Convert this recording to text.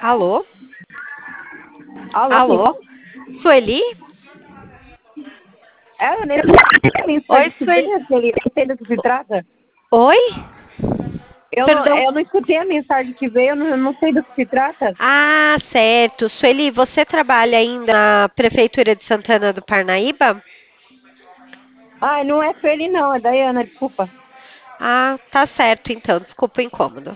Alô? Alô, quem Alô? Sueli? eu nem sei a Oi, mensagem que Sueli. veio, Sueli. Eu sei do que se trata. Oi? Eu não, Perdão. eu não escutei a mensagem que veio, eu não sei do que se trata. Ah, certo. Sueli, você trabalha ainda na Prefeitura de Santana do Parnaíba? Ai, não é Sueli não, é Daiana, desculpa. Ah, tá certo então. Desculpa o incômodo.